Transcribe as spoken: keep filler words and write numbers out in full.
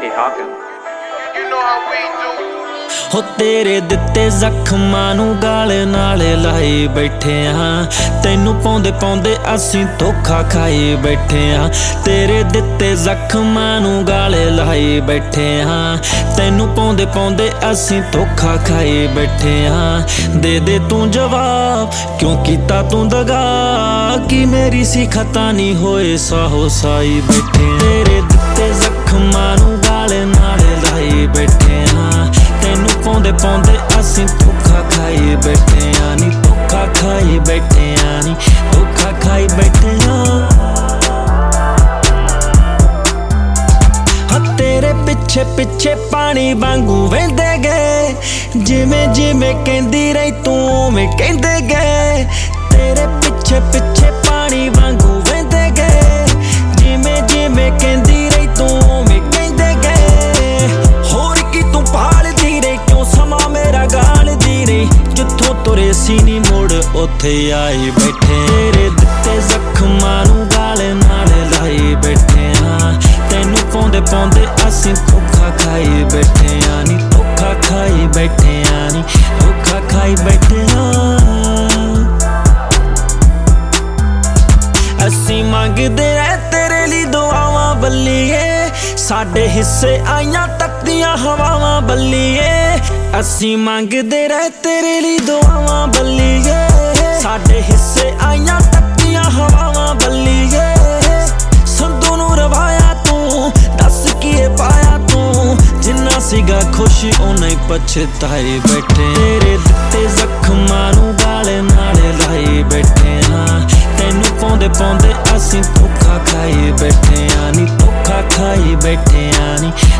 Mickey Hawkins. You know how we do. ਹੋ ਤੇਰੇ ਦਿੱਤੇ ਜ਼ਖਮਾਂ ਨੂੰ ਗਾਲੇ ਨਾਲੇ ਲਾਈ ਬੈਠੇ ਹਾਂ ਤੈਨੂੰ ਪਾਉਂਦੇ ਪਾਉਂਦੇ ਅਸੀਂ ਧੋਖਾ ਖਾਈ ਬੈਠੇ ਹਾਂ ਤੇਰੇ ਦਿੱਤੇ ਜ਼ਖਮਾਂ ਨੂੰ ਗਾਲੇ ਲਾਈ ਬੈਠੇ ਹਾਂ ਤੈਨੂੰ ਪਾਉਂਦੇ ਪਾਉਂਦੇ ਅਸੀਂ ਧੋਖਾ ਖਾਈ ਬੈਠੇ ਹਾਂ ਦੇ ਦੇ ਤੂੰ ਜਵਾਬ ਕਿਉਂ ਕੀਤਾ ਤੂੰ ਦਗਾ ਕਿ ਮੇਰੀ ਸੀ ਖਤਾ ਨਹੀਂ ਹੋਏ ਸਾਹੋ ਸਾਈ ਬੈਠੇ ਤੇਰੇ ਦਿੱਤੇ ਜ਼ਖਮਾਂ ਨੂੰ ਗਾਲੇ ਨਾਲੇ ਲਾਈ ਬੈਠੇ ਹਾਂ ਤੈਨੂੰ ਪਾਉਂਦੇ ਪਾਉਂਦੇ ਅਸੀਂ ਧੋਖਾ ਖਾਈ ਬੈਠੇ ਆ ਨੀ ਧੋਖਾ ਖਾਈ ਬੈਠੇ ਆ ਨੀ ਧੋਖਾ ਖਾਈ ਬੈਠੇ ਆ ਹਾਂ ਤੇਰੇ ਪਿੱਛੇ ਪਿੱਛੇ ਪਾਣੀ ਵਾਂਗੂ ਵਹਿੰਦੇ ਗਏ ਜਿਵੇਂ ਜਿਵੇਂ ਕਹਿੰਦੀ ਰਹੀ ਤੂੰ ਉਵੇਂ ਕਹਿੰਦੇ ਗਏ ਤੇਰੇ ਪਿੱਛੇ ਪਿੱਛੇ ਪਾਣੀ ਵਾਂਗੂ ਵਹਿੰਦੇ ਗਏ ਜਿਵੇਂ ਜਿਵੇਂ ਕਹਿੰਦੀ ਰਹੀ ਤੂੰ ਉਵੇਂ ਕਹਿੰਦੇ ਗਏ ਹੋਰ ਕੀ ਤੂੰ ਭਾਲਦੀ ਰਹੀ ਕਿਉਂ ਸਮਾਂ ਮੇਰਾ ਗਾਲਦੀ ਰਹੀ ਜਿੱਥੋਂ ਤੁਰੇ ਸੀ ਨੀ ਮੁੜ ਉੱਥੇ ਆਈ ਬੈਠੇ ਤੇਰੇ ਦਿੱਤੇ ਜ਼ਖਮਾਂ ਨੂੰ ਗਾਲੇ ਨਾਲੇ ਲਾਈ ਬੈਠੇ ਹਾਂ ਤੈਨੂੰ ਪਾਉਂਦੇ ਪਾਉਂਦੇ ਅਸੀਂ ਧੋਖਾ ਖਾਈ ਬੈਠੇ ਆ ਨੀ ਧੋਖਾ ਖਾਈ ਬੈਠੇ ਆ ਨੀ ਧੋਖਾ ਖਾਈ ਬੈਠੇ ਹਾਂ ਅਸੀਂ ਮੰਗਦੇ ਰਹਿ ਤੇਰੇ ਲਈ ਦੁਆਵਾਂ ਬੱਲੀਏ ਸਾਡੇ ਹਿੱਸੇ ਆਈਆਂ ਤੱਕਦੀਆਂ ਹਵਾਵਾਂ ਬੱਲੀਏ ਅਸੀਂ ਮੰਗਦੇ ਰਹਿ ਤੇਰੇ ਲਈ ਦੁਆਵਾਂ ਬੱਲੀਏ ਸਾਡੇ ਹਿੱਸੇ ਆਈਆਂ ਤੱਕਦੀਆਂ ਹਵਾਵਾਂ ਬੱਲੀਏ ਸੰਧੂ ਨੂੰ ਰਵਾਇਆ ਤੂੰ ਦੱਸ ਕੀ ਪਾਇਆ ਤੂੰ ਜਿੰਨਾ ਸੀਗਾ ਖੁਸ਼ੀ ਉਹਨੇ ਹੀ ਪਛਤਾਈ ਬੈਠੇ ਤੇਰੇ ਦਿੱਤੇ ਜ਼ਖਮਾਂ ਨੂੰ ਗਾਲੇ ਨਾਲੇ ਲਾਈ ਬੈਠੇ ਹਾਂ ਤੈਨੂੰ ਪਾਉਂਦੇ ਪਾਉਂਦੇ ਅਸੀਂ ਧੋਖਾ ਖਾਈ ਬੈਠੇ ਆ ਨੀ ਧੋਖਾ ਖਾਈ ਬੈਠੇ ਆ ਨੀ